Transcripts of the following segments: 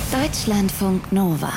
Deutschlandfunk Nova.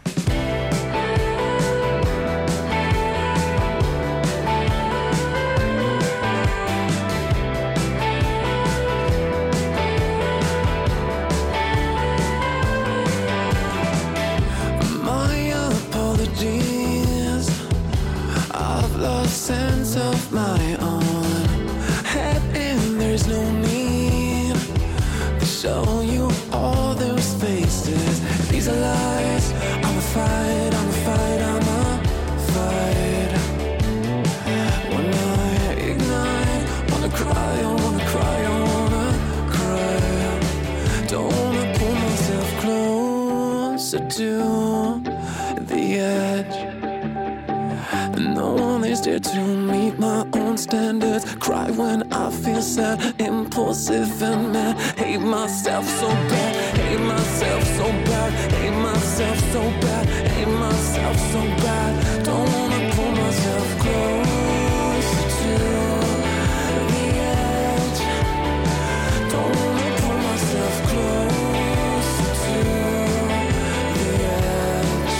I've lost sense of my own head, and there's no need to show you all those faces. These are lies. I'm a fight, I'm a fight, I'm a fight. When I ignite, wanna cry, I wanna cry, I wanna cry. Don't wanna pull myself closer to the edge. No one is there to meet my own standards. Cry when I feel sad, impulsive and mad. Hate myself so bad, hate myself so bad, hate myself so bad, hate myself so bad. Don't wanna pull myself closer to the edge. Don't wanna pull myself closer to the edge.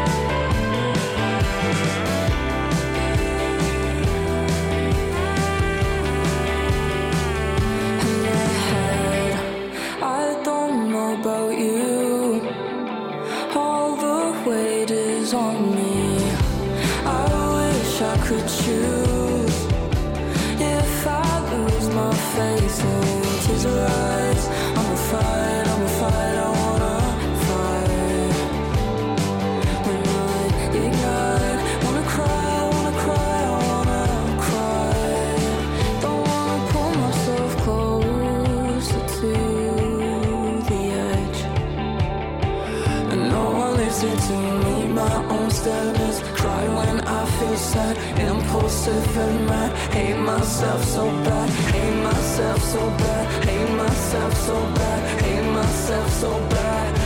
I don't know about you. All the weight is on me. I wish I could choose. If I lose my faith, oh, tears arise. I'm a fight, I'm a fight, I wanna fight. When I ignite, wanna cry, I wanna cry. Don't wanna pull myself closer to the edge. And no one lives here to meet my own standards. Cry when I feel sad, impulsive and mad. Hate myself so bad, hate myself so bad, hate myself so bad, hate myself so bad.